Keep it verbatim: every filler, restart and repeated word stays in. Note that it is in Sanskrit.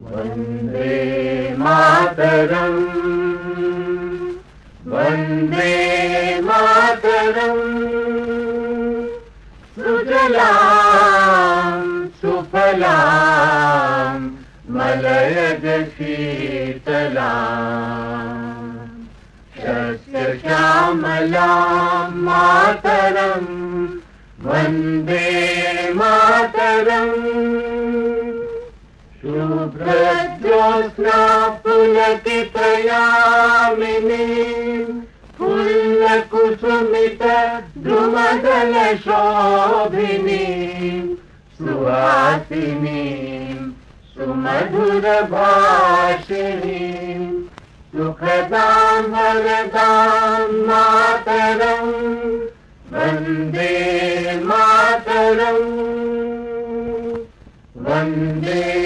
वन्दे मातरम् वन्दे मातरम् सुजलां सुफलां मलयज शीतलां शस्यश्यामलां मातरं वन्दे मातरम् शुभ्रज्योत्स्ना पुलकितयामिनीं फुल्लकुसुमित द्रुमदलशोभिनीं सुहासिनीं सुमधुरभाषिणीं सुखदां वरदां मातरं वन्दे मातरम् वन्दे